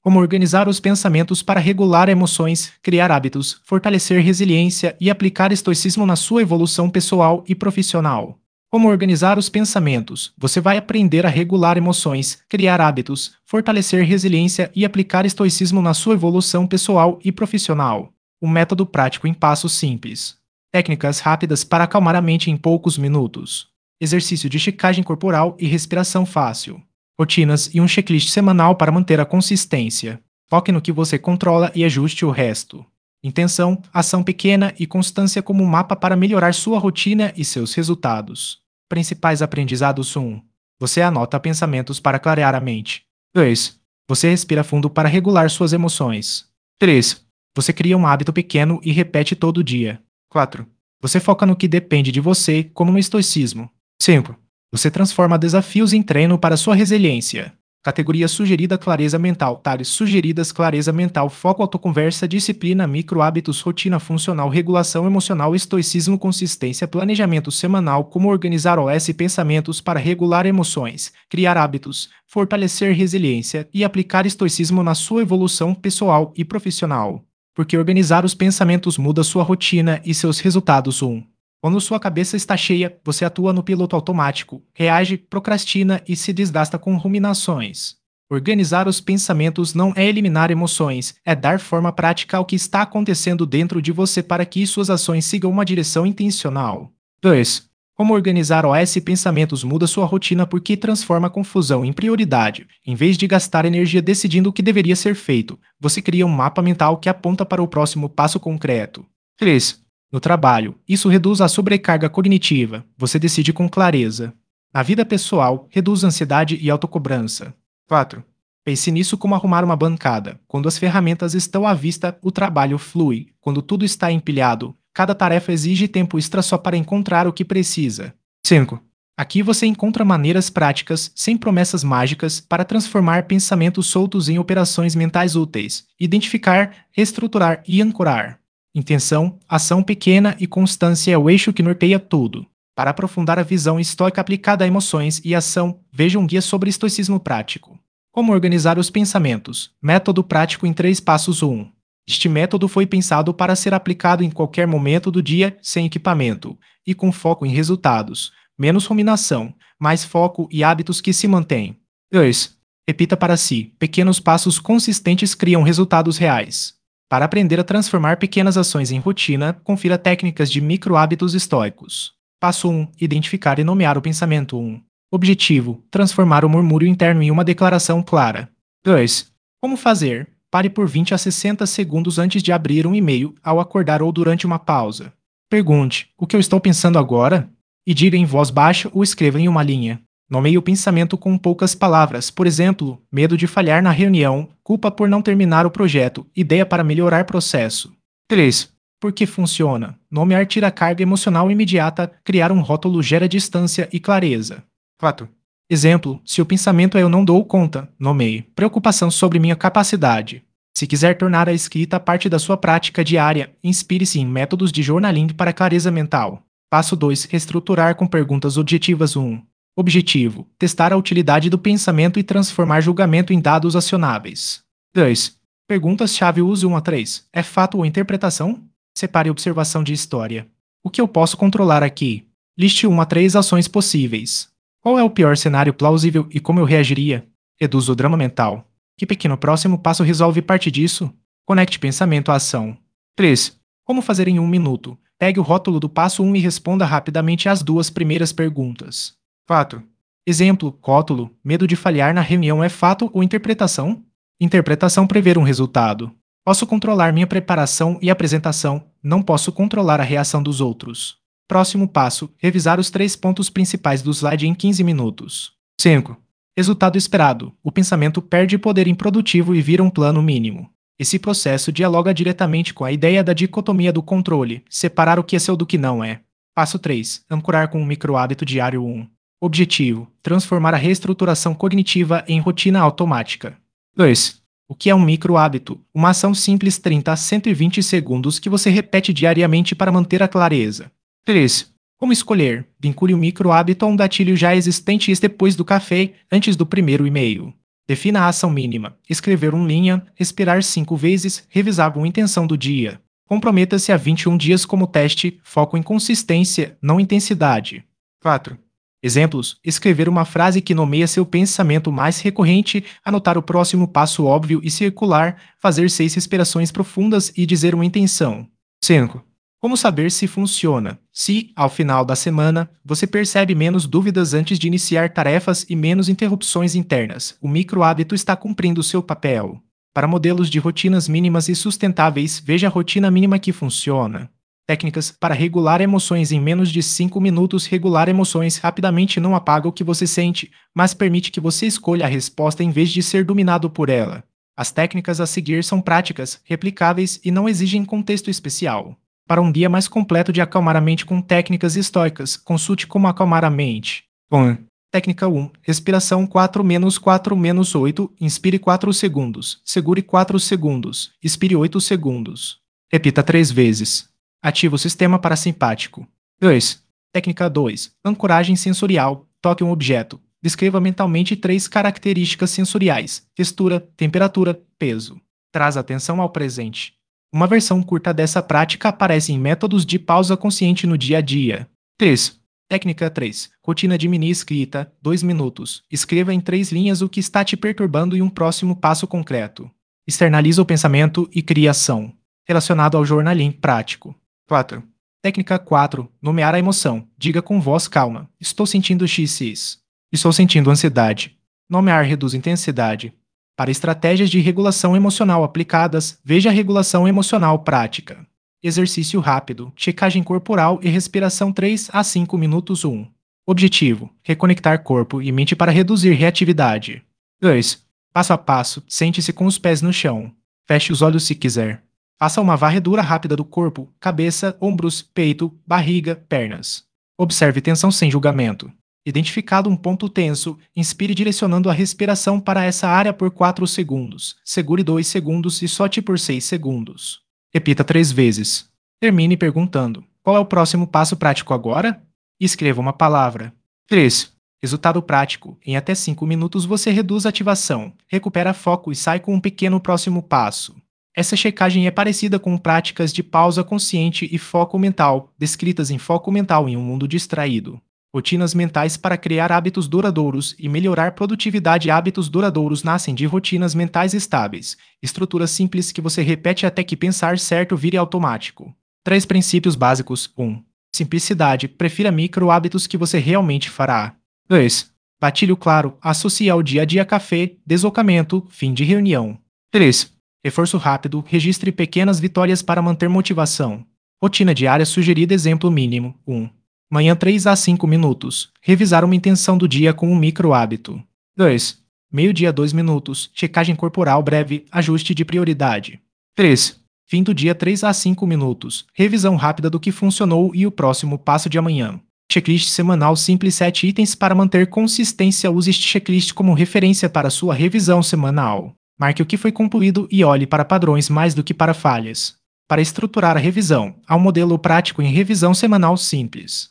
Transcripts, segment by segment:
Como organizar os pensamentos para regular emoções, criar hábitos, fortalecer resiliência e aplicar estoicismo na sua evolução pessoal e profissional. Como organizar os pensamentos? Você vai aprender a regular emoções, criar hábitos, fortalecer resiliência e aplicar estoicismo na sua evolução pessoal e profissional. Um método prático em passos simples. Técnicas rápidas para acalmar a mente em poucos minutos. Exercício de checagem corporal e respiração fácil. Rotinas e um checklist semanal para manter a consistência. Foque no que você controla e ajuste o resto. Intenção, ação pequena e constância como um mapa para melhorar sua rotina e seus resultados. Principais aprendizados 1. Você anota pensamentos para clarear a mente. 2. Você respira fundo para regular suas emoções. 3. Você cria um hábito pequeno e repete todo dia. 4. Você foca no que depende de você, como no estoicismo. 5. Você transforma desafios em treino para sua resiliência. Categoria sugerida clareza mental. Tares sugeridas clareza mental, foco autoconversa, disciplina, micro hábitos, rotina funcional, regulação emocional, estoicismo, consistência, planejamento semanal, como organizar OS pensamentos para regular emoções, criar hábitos, fortalecer resiliência e aplicar estoicismo na sua evolução pessoal e profissional. Porque organizar os pensamentos muda sua rotina e seus resultados. Quando sua cabeça está cheia, você atua no piloto automático, reage, procrastina e se desgasta com ruminações. Organizar os pensamentos não é eliminar emoções, é dar forma prática ao que está acontecendo dentro de você para que suas ações sigam uma direção intencional. 2. Como organizar OS pensamentos muda sua rotina porque transforma a confusão em prioridade. Em vez de gastar energia decidindo o que deveria ser feito, você cria um mapa mental que aponta para o próximo passo concreto. 3. No trabalho, isso reduz a sobrecarga cognitiva, você decide com clareza. Na vida pessoal, reduz a ansiedade e autocobrança. 4. Pense nisso como arrumar uma bancada. Quando as ferramentas estão à vista, o trabalho flui. Quando tudo está empilhado, cada tarefa exige tempo extra só para encontrar o que precisa. 5. Aqui você encontra maneiras práticas, sem promessas mágicas, para transformar pensamentos soltos em operações mentais úteis. Identificar, reestruturar e ancorar. Intenção, ação pequena e constância é o eixo que norteia tudo. Para aprofundar a visão estoica aplicada a emoções e ação, veja um guia sobre estoicismo prático. Como organizar os pensamentos? Método prático em 3 passos. 1. Este método foi pensado para ser aplicado em qualquer momento do dia, sem equipamento, e com foco em resultados. Menos ruminação, mais foco e hábitos que se mantêm. 2. Repita para si: pequenos passos consistentes criam resultados reais. Para aprender a transformar pequenas ações em rotina, confira técnicas de micro-hábitos estoicos. Passo 1. Identificar e nomear o pensamento. 1. Objetivo: transformar o murmúrio interno em uma declaração clara. 2. Como fazer? Pare por 20 a 60 segundos antes de abrir um e-mail, ao acordar ou durante uma pausa. Pergunte: o que eu estou pensando agora? E diga em voz baixa ou escreva em uma linha. Nomeie o pensamento com poucas palavras, por exemplo, medo de falhar na reunião, culpa por não terminar o projeto, ideia para melhorar processo. 3. Por que funciona? Nomear tira carga emocional imediata, criar um rótulo gera distância e clareza. 4. Exemplo, se o pensamento é eu não dou conta, nomeie preocupação sobre minha capacidade. Se quiser tornar a escrita parte da sua prática diária, inspire-se em métodos de journaling para clareza mental. Passo 2. Reestruturar com perguntas objetivas. 1. Objetivo: testar a utilidade do pensamento e transformar julgamento em dados acionáveis. 2. Perguntas-chave. Use 1 a 3. É fato ou interpretação? Separe observação de história. O que eu posso controlar aqui? Liste 1 a 3 ações possíveis. Qual é o pior cenário plausível e como eu reagiria? Reduza o drama mental. Que pequeno próximo passo resolve parte disso? Conecte pensamento à ação. 3. Como fazer em 1 minuto? Pegue o rótulo do passo 1 e responda rapidamente às 2 primeiras perguntas. 4. Exemplo, rótulo: medo de falhar na reunião é fato ou interpretação? Interpretação: prever um resultado. Posso controlar minha preparação e apresentação, não posso controlar a reação dos outros. Próximo passo: revisar os 3 pontos principais do slide em 15 minutos. 5. Resultado esperado: o pensamento perde poder improdutivo e vira um plano mínimo. Esse processo dialoga diretamente com a ideia da dicotomia do controle, separar o que é seu do que não é. Passo 3. Ancorar com um micro-hábito diário. 1. Objetivo: transformar a reestruturação cognitiva em rotina automática. 2. O que é um micro-hábito? Uma ação simples 30 a 120 segundos que você repete diariamente para manter a clareza. 3. Como escolher? Vincule o micro-hábito a um gatilho já existente depois do café, antes do primeiro e-mail. Defina a ação mínima. Escrever uma linha, respirar 5 vezes, revisar uma intenção do dia. Comprometa-se a 21 dias como teste, foco em consistência, não intensidade. 4. Exemplos: escrever uma frase que nomeia seu pensamento mais recorrente, anotar o próximo passo óbvio e circular, fazer 6 respirações profundas e dizer uma intenção. 5. Como saber se funciona? Se, ao final da semana, você percebe menos dúvidas antes de iniciar tarefas e menos interrupções internas, o micro-hábito está cumprindo seu papel. Para modelos de rotinas mínimas e sustentáveis, veja a rotina mínima que funciona. Técnicas para regular emoções em menos de 5 minutos. Regular emoções rapidamente não apaga o que você sente, mas permite que você escolha a resposta em vez de ser dominado por ela. As técnicas a seguir são práticas, replicáveis e não exigem contexto especial. Para um dia mais completo de acalmar a mente com técnicas estoicas, consulte como acalmar a mente. 1. Técnica 1. Respiração 4-4-8. Inspire 4 segundos. Segure 4 segundos. Expire 8 segundos. Repita 3 vezes. Ativa o sistema parasimpático. 2. Técnica 2. Ancoragem sensorial. Toque um objeto. Descreva mentalmente 3 características sensoriais: textura, temperatura, peso. Traz atenção ao presente. Uma versão curta dessa prática aparece em Métodos de Pausa Consciente no Dia a Dia. 3. Técnica 3. Rotina de mini escrita, 2 minutos. Escreva em 3 linhas o que está te perturbando e um próximo passo concreto. Externaliza o pensamento e cria ação. Relacionado ao jornalim prático. 4. Técnica 4. Nomear a emoção. Diga com voz calma: estou sentindo XX. Estou sentindo ansiedade. Nomear reduz intensidade. Para estratégias de regulação emocional aplicadas, veja a regulação emocional prática. Exercício rápido, checagem corporal e respiração 3 a 5 minutos 1. Objetivo: reconectar corpo e mente para reduzir reatividade. 2. Passo a passo, sente-se com os pés no chão. Feche os olhos se quiser. Faça uma varredura rápida do corpo, cabeça, ombros, peito, barriga, pernas. Observe tensão sem julgamento. Identificado um ponto tenso, inspire direcionando a respiração para essa área por 4 segundos. Segure 2 segundos e solte por 6 segundos. Repita 3 vezes. Termine perguntando: qual é o próximo passo prático agora? E escreva uma palavra. 3. Resultado prático: em até 5 minutos você reduz a ativação, recupera foco e sai com um pequeno próximo passo. Essa checagem é parecida com práticas de pausa consciente e foco mental, descritas em Foco Mental em um Mundo Distraído. Rotinas mentais para criar hábitos duradouros e melhorar produtividade. Hábitos duradouros nascem de rotinas mentais estáveis, estruturas simples que você repete até que pensar certo vire automático. 3 princípios básicos. 1. Simplicidade. Prefira micro-hábitos que você realmente fará. 2. Gatilho claro. Associe ao dia a dia café, deslocamento, fim de reunião. 3. Reforço rápido. Registre pequenas vitórias para manter motivação. Rotina diária sugerida. Exemplo mínimo. 1. Manhã 3 a 5 minutos. Revisar uma intenção do dia com um micro-hábito. 2. Meio-dia 2 minutos. Checagem corporal breve. Ajuste de prioridade. 3. Fim do dia 3 a 5 minutos. Revisão rápida do que funcionou e o próximo passo de amanhã. Checklist semanal simples. 7 itens para manter consistência. Use este checklist como referência para sua revisão semanal. Marque o que foi concluído e olhe para padrões mais do que para falhas. Para estruturar a revisão, há um modelo prático em revisão semanal simples.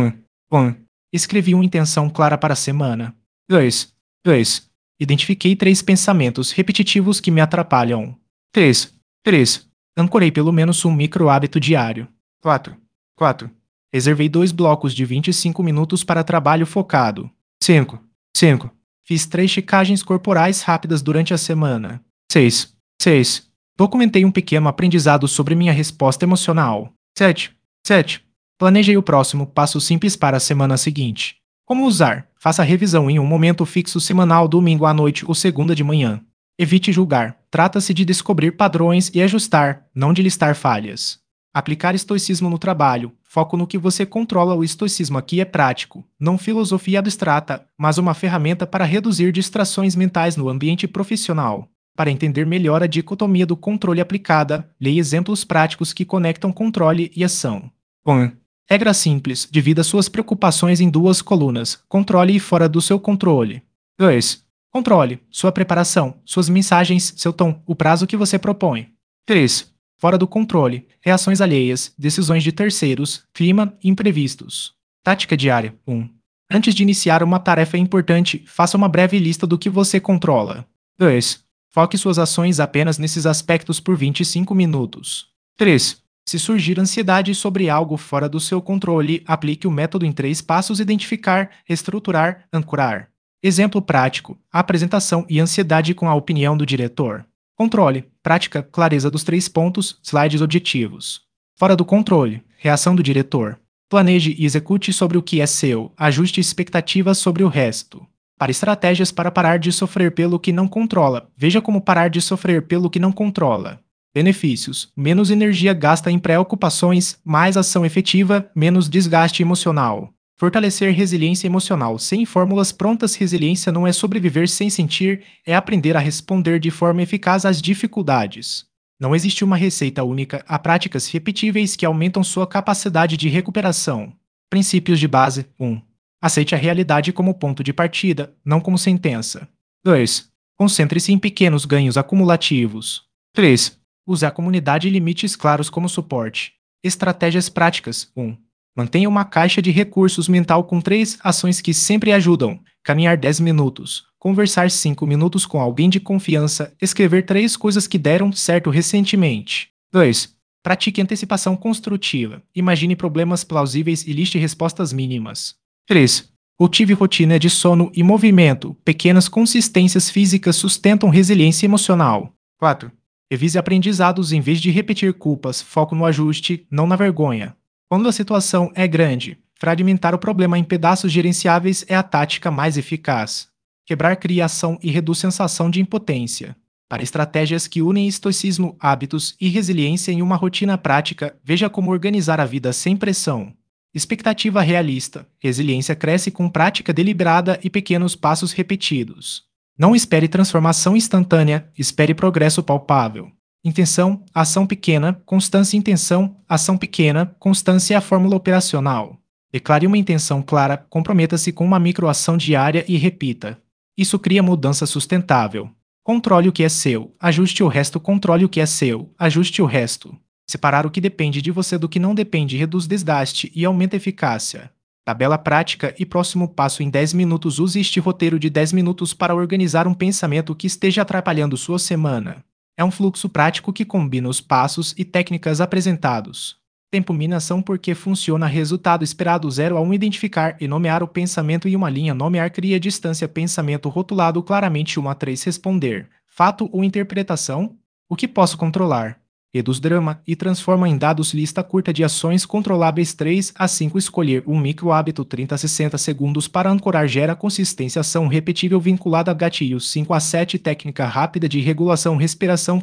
1. Escrevi uma intenção clara para a semana. 2. Identifiquei 3 pensamentos repetitivos que me atrapalham. 3. Ancorei pelo menos um micro-hábito diário. 4. Reservei 2 blocos de 25 minutos para trabalho focado. 5. Fiz 3 checagens corporais rápidas durante a semana. 6. Documentei um pequeno aprendizado sobre minha resposta emocional. 7. Planejei o próximo passo simples para a semana seguinte. Como usar? Faça a revisão em um momento fixo semanal, domingo à noite ou segunda de manhã. Evite julgar. Trata-se de descobrir padrões e ajustar, não de listar falhas. Aplicar estoicismo no trabalho. Foco no que você controla. O estoicismo aqui é prático, não filosofia abstrata, mas uma ferramenta para reduzir distrações mentais no ambiente profissional. Para entender melhor a dicotomia do controle aplicada, leia exemplos práticos que conectam controle e ação. 1. Regra simples: divida suas preocupações em 2 colunas: controle e fora do seu controle. 2. Controle: sua preparação, suas mensagens, seu tom, o prazo que você propõe. 3. Fora do controle: reações alheias, decisões de terceiros, clima e imprevistos. Tática diária. 1. Antes de iniciar uma tarefa importante, faça uma breve lista do que você controla. 2. Foque suas ações apenas nesses aspectos por 25 minutos. 3. Se surgir ansiedade sobre algo fora do seu controle, aplique o método em 3 passos: identificar, estruturar, ancorar. Exemplo prático: apresentação e ansiedade com a opinião do diretor. Controle, prática, clareza dos 3 pontos, slides objetivos. Fora do controle, reação do diretor. Planeje e execute sobre o que é seu, ajuste expectativas sobre o resto. Para estratégias para parar de sofrer pelo que não controla, veja como parar de sofrer pelo que não controla. Benefícios: menos energia gasta em preocupações, mais ação efetiva, menos desgaste emocional. Fortalecer resiliência emocional. Sem fórmulas prontas, resiliência não é sobreviver sem sentir, é aprender a responder de forma eficaz às dificuldades. Não existe uma receita única, há práticas repetíveis que aumentam sua capacidade de recuperação. Princípios de base: 1. Aceite a realidade como ponto de partida, não como sentença. 2. Concentre-se em pequenos ganhos acumulativos. 3. Use a comunidade e limites claros como suporte. Estratégias práticas: 1. Mantenha uma caixa de recursos mental com 3 ações que sempre ajudam: caminhar 10 minutos, conversar 5 minutos com alguém de confiança, escrever 3 coisas que deram certo recentemente. 2. Pratique antecipação construtiva. Imagine problemas plausíveis e liste respostas mínimas. 3. Cultive rotina de sono e movimento. Pequenas consistências físicas sustentam resiliência emocional. 4. Revise aprendizados em vez de repetir culpas. Foco no ajuste, não na vergonha. Quando a situação é grande, fragmentar o problema em pedaços gerenciáveis é a tática mais eficaz. Quebrar cria ação e reduz sensação de impotência. Para estratégias que unem estoicismo, hábitos e resiliência em uma rotina prática, veja como organizar a vida sem pressão. Expectativa realista. Resiliência cresce com prática deliberada e pequenos passos repetidos. Não espere transformação instantânea, espere progresso palpável. Intenção, ação pequena, constância. Intenção, ação pequena, constância é a fórmula operacional. Declare uma intenção clara, comprometa-se com uma microação diária e repita. Isso cria mudança sustentável. Controle o que é seu, ajuste o resto. Controle o que é seu, ajuste o resto. Separar o que depende de você do que não depende reduz desgaste e aumenta a eficácia. Tabela prática e próximo passo em 10 minutos. Use este roteiro de 10 minutos para organizar um pensamento que esteja atrapalhando sua semana. É um fluxo prático que combina os passos e técnicas apresentados. Tempo minação porque funciona. Resultado esperado 0 a 1. Identificar e nomear o pensamento em uma linha. Nomear cria distância. Pensamento rotulado claramente 1 a 3. Responder: fato ou interpretação? O que posso controlar? Reduz drama e transforma em dados. Lista curta de ações controláveis 3 a 5. Escolher um micro hábito 30 a 60 segundos para ancorar. Gera consistência. Ação repetível vinculada a gatilhos 5 a 7. Técnica rápida de regulação. Respiração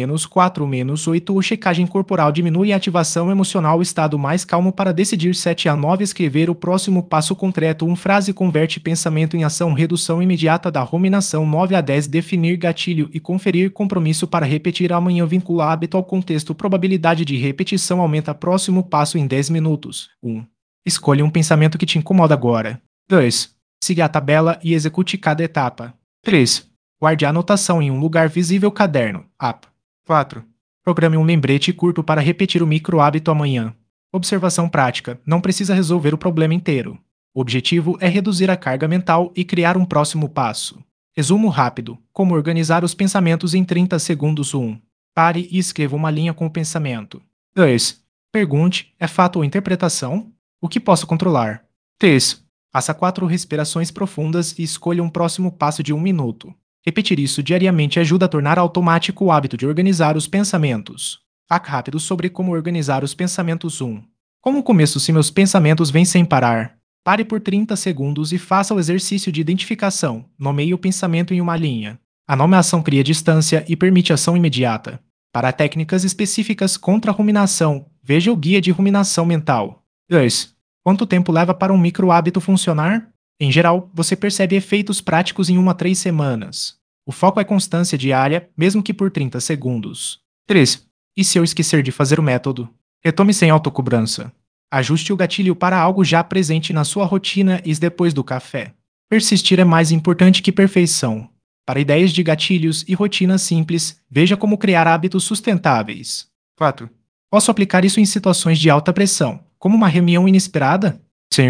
4-4-8. Checagem corporal diminui a ativação emocional. Estado mais calmo para decidir 7 a 9. Escrever o próximo passo concreto. Frase converte pensamento em ação. Redução imediata da ruminação 9 a 10. Definir gatilho e conferir compromisso para repetir amanhã. Vincula hábito ao contexto. Probabilidade de repetição aumenta. Próximo passo em 10 minutos. 1. Escolha um pensamento que te incomoda agora. 2. Siga a tabela e execute cada etapa. 3. Guarde a anotação em um lugar visível. Caderno, app. 4. Programe um lembrete curto para repetir o micro hábito amanhã. Observação prática. Não precisa resolver o problema inteiro. O objetivo é reduzir a carga mental e criar um próximo passo. Resumo rápido. Como organizar os pensamentos em 30 segundos. 1. Pare e escreva uma linha com o pensamento. 2. Pergunte: é fato ou interpretação? O que posso controlar? 3. Faça 4 respirações profundas e escolha um próximo passo de 1 minuto. Repetir isso diariamente ajuda a tornar automático o hábito de organizar os pensamentos. Hack rápido sobre como organizar os pensamentos. 1. Como começo se meus pensamentos vêm sem parar? Pare por 30 segundos e faça o exercício de identificação. Nomeie o pensamento em uma linha. A nomeação cria distância e permite ação imediata. Para técnicas específicas contra a ruminação, veja o guia de ruminação mental. 2. Quanto tempo leva para um micro hábito funcionar? Em geral, você percebe efeitos práticos em 1 a 3 semanas. O foco é constância diária, mesmo que por 30 segundos. 3. E se eu esquecer de fazer o método? Retome sem autocobrança. Ajuste o gatilho para algo já presente na sua rotina e depois do café. Persistir é mais importante que perfeição. Para ideias de gatilhos e rotinas simples, veja como criar hábitos sustentáveis. 4. Posso aplicar isso em situações de alta pressão, como uma reunião inesperada? Sim.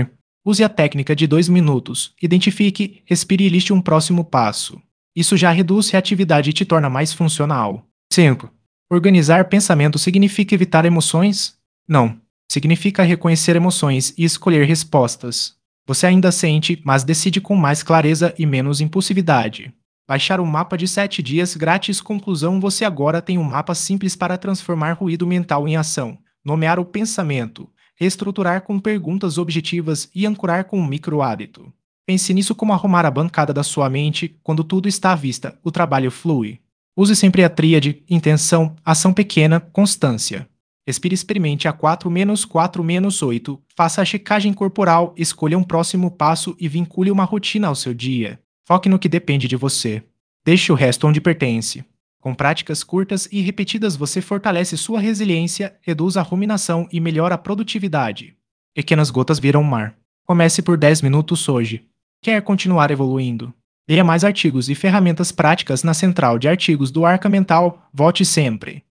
Use a técnica de 2 minutos. Identifique, respire e liste um próximo passo. Isso já reduz reatividade e te torna mais funcional. 5. Organizar pensamentos significa evitar emoções? Não. Significa reconhecer emoções e escolher respostas. Você ainda sente, mas decide com mais clareza e menos impulsividade. Baixar o mapa de 7 dias grátis. Conclusão: você agora tem um mapa simples para transformar ruído mental em ação. Nomear o pensamento, reestruturar com perguntas objetivas e ancorar com um micro-hábito. Pense nisso como arrumar a bancada da sua mente. Quando tudo está à vista, o trabalho flui. Use sempre a tríade: intenção, ação pequena, constância. Respire, experimente a 4-4-8. Faça a checagem corporal, escolha um próximo passo e vincule uma rotina ao seu dia. Foque no que depende de você. Deixe o resto onde pertence. Com práticas curtas e repetidas, você fortalece sua resiliência, reduz a ruminação e melhora a produtividade. Pequenas gotas viram mar. Comece por 10 minutos hoje. Quer continuar evoluindo? Leia mais artigos e ferramentas práticas na central de artigos do Arca Mental. Volte sempre.